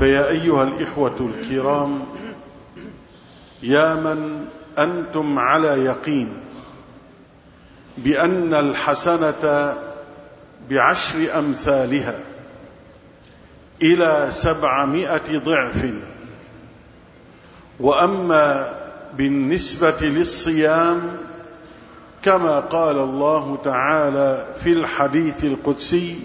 فيا أيها الإخوة الكرام، يا من أنتم على يقين بأن الحسنة ب10 أمثالها إلى 700 ضعف، وأما بالنسبة للصيام كما قال الله تعالى في الحديث القدسي: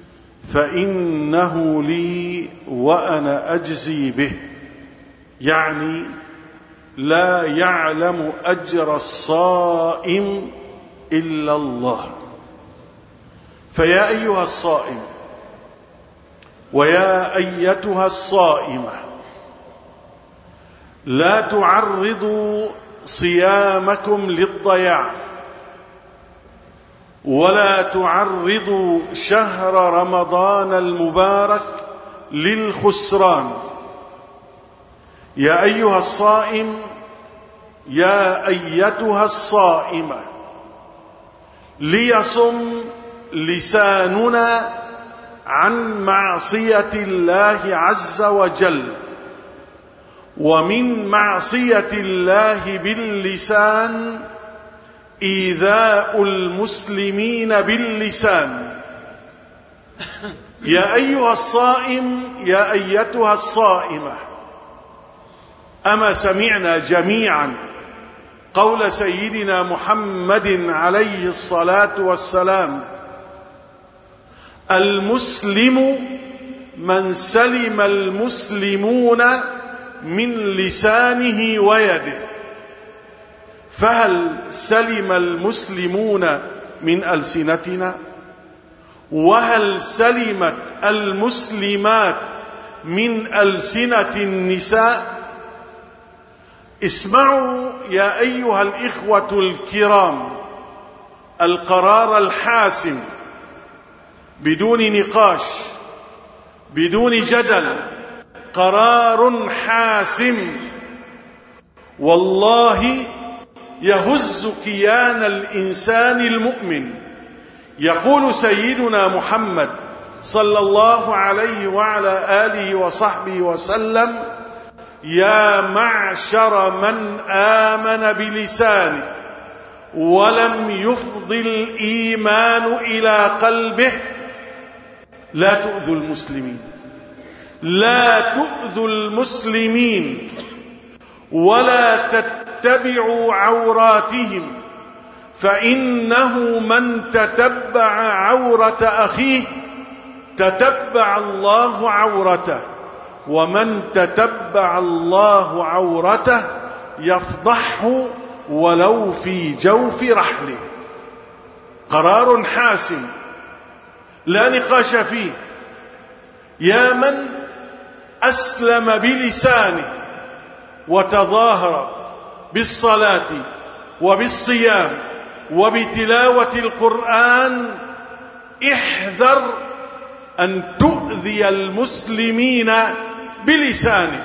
فإنه لي وأنا أجزي به، يعني لا يعلم أجر الصائم إلا الله. فيا أيها الصائم ويا أيتها الصائمة، لا تعرضوا صيامكم للضياع، ولا تعرضوا شهر رمضان المبارك للخسران. يا أيها الصائم، يا أيتها الصائمة، ليصم لساننا عن معصية الله عز وجل. ومن معصية الله باللسان إيذاء المسلمين باللسان. يا أيها الصائم، يا أيتها الصائمة، أما سمعنا جميعا قول سيدنا محمد عليه الصلاة والسلام: المسلم من سلم المسلمون من لسانه ويده. فهل سلم المسلمون من ألسنتنا؟ وهل سلمت المسلمات من ألسنة النساء؟ اسمعوا يا أيها الإخوة الكرام القرار الحاسم، بدون نقاش، بدون جدل، قرار حاسم والله يهز كيان الإنسان المؤمن. يقول سيدنا محمد صلى الله عليه وعلى آله وصحبه وسلم: يا معشر من آمن بلسانه ولم يفض الإيمان إلى قلبه، لا تؤذوا المسلمين، لا تؤذوا المسلمين، ولا تتبعوا عوراتهم، فإنه من تتبع عورة أخيه تتبع الله عورته، ومن تتبع الله عورته يفضحه ولو في جوف رحله. قرار حاسم لا نقاش فيه. يا من أسلم بلسانه وتظاهر بالصلاة وبالصيام وبتلاوة القرآن، احذر أن تؤذي المسلمين بلسانك.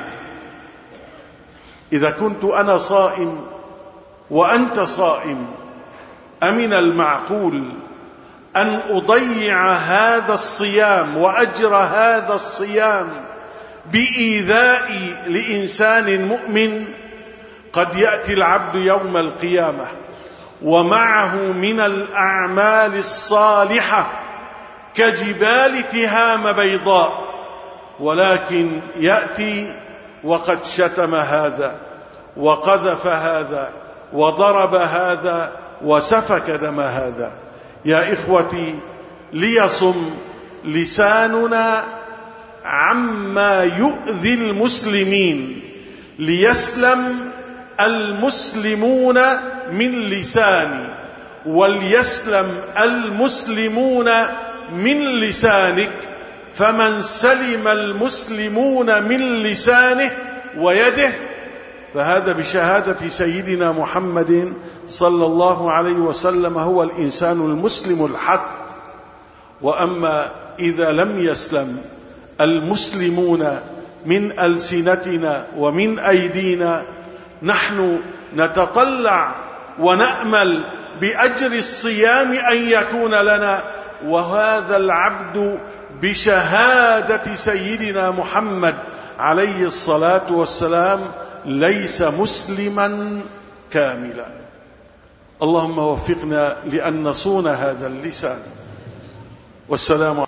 إذا كنت أنا صائم وأنت صائم، أمن المعقول أن أضيع هذا الصيام وأجر هذا الصيام بإيذاء لإنسان مؤمن؟ قد يأتي العبد يوم القيامة ومعه من الأعمال الصالحة كجبال تهام بيضاء، ولكن يأتي وقد شتم هذا وقذف هذا وضرب هذا وسفك دم هذا. يا إخوتي، ليصم لساننا عما يؤذي المسلمين، ليسلم المسلمون من لساني، وليسلم المسلمون من لسانك. فمن سلم المسلمون من لسانه ويده فهذا بشهادة سيدنا محمد صلى الله عليه وسلم هو الإنسان المسلم الحق. وأما إذا لم يسلم المسلمون من ألسنتنا ومن أيدينا، نحن نتطلع ونأمل بأجر الصيام أن يكون لنا، وهذا العبد بشهادة سيدنا محمد عليه الصلاة والسلام ليس مسلما كاملا. اللهم وفقنا لأن نصون هذا اللسان. والسلام